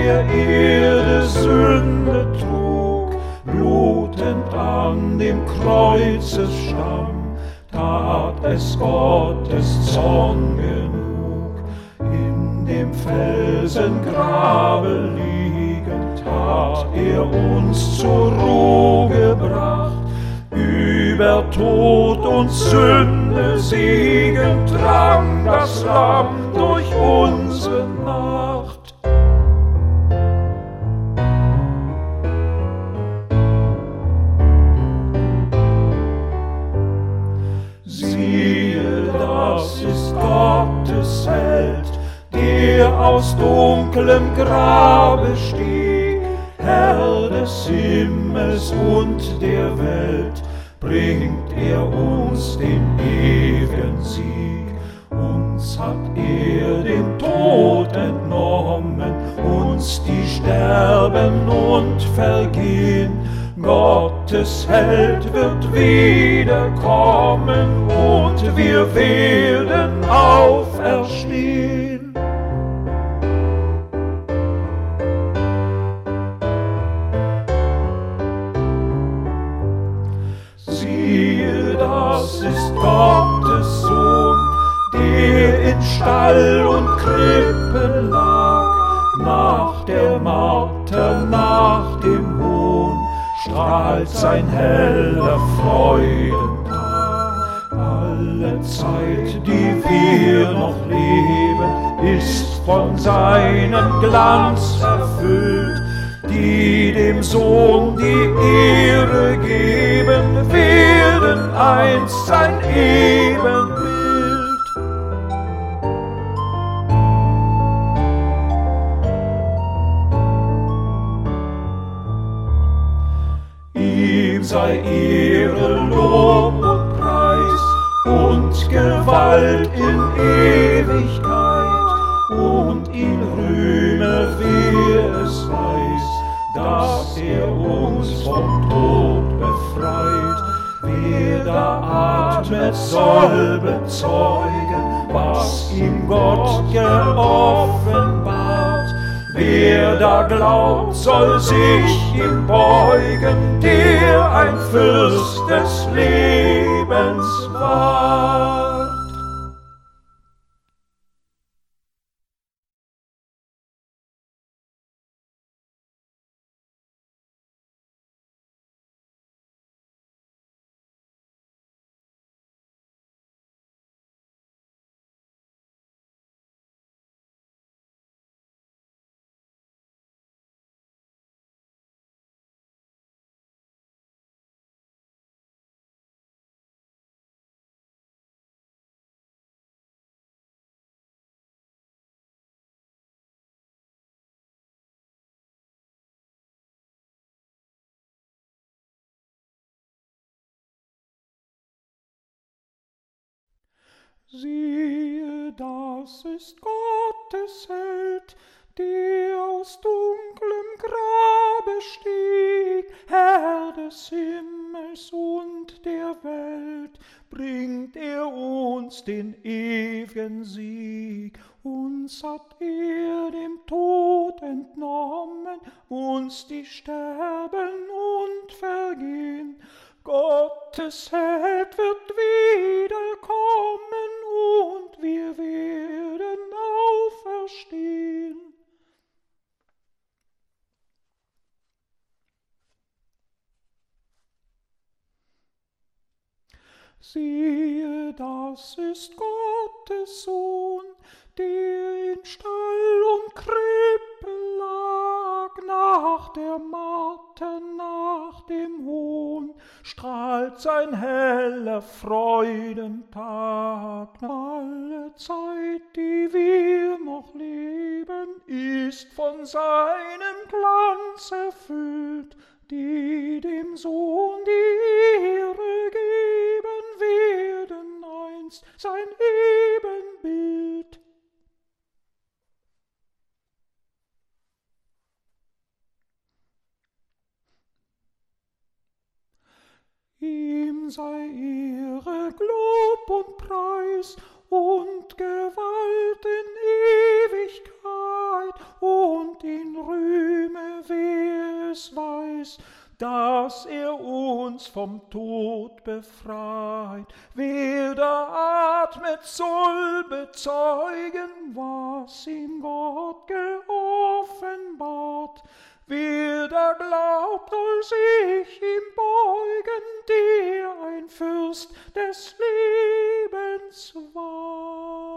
der Erde Sünde trug, blutend an dem Kreuzesstamm, tat es Gottes Zorn genug. In dem Felsengrabe liegend hat uns zur Ruhe gebracht. Über Tod und Sünde siegend drang das Lamm durch unsere Nacht. Siehe, das ist Gottes Held, der aus dunklem Grabe stieg, Herr des Himmels und der Welt, bringt uns den ewigen Sieg. Uns hat den Tod entnommen, uns die Sterben und Vergehen. Gottes Held wird wiederkommen und wir werden auferstehen. Siehe, das ist Gottes Sohn, der in Stall und Krippe lag. Nach der Marter, nach dem Hohn, strahlt sein heller Freudentag. Alle Zeit, die wir noch leben, ist von seinem Glanz erfüllt. Die dem Sohn die Ehre geben, werden einst sein Ebenbild. Ihm sei Ehre, Lob und Preis und Gewalt in Ewigkeit, und ihn rühme, wer es weiß, dass uns vom Tod befreit. Wer da atmet, soll bezeugen, was ihm Gott geoffenbart. Wer da glaubt, soll sich ihm beugen, der ein Fürst des Lebens war. Siehe, das ist Gottes Held, der aus dunklem Grabe stieg, Herr des Himmels und der Welt, bringt uns den ewigen Sieg. Uns hat dem Tod entnommen, uns die Sterben und Vergehen. Gottes Held wird wiederkommen und wir werden auferstehen. Siehe, das ist Gottes Sohn, der in Stall und Krippe lag. Nach der Marter, nach dem Hohn, strahlt sein heller Freudentag. Alle Zeit, die wir noch leben, ist von seinem Glanz erfüllt. Die dem Sohn die Ehre geben, werden einst sein Ebenbild. Ihm sei Ehre, Lob und Preis und Gewalt in Ewigkeit, und ihn rühmen dass er uns vom Tod befreit. Wer da atmet, soll bezeugen, was ihm Gott geoffenbart. Wer da glaubt, soll sich ihm beugen, der ein Fürst des Lebens war.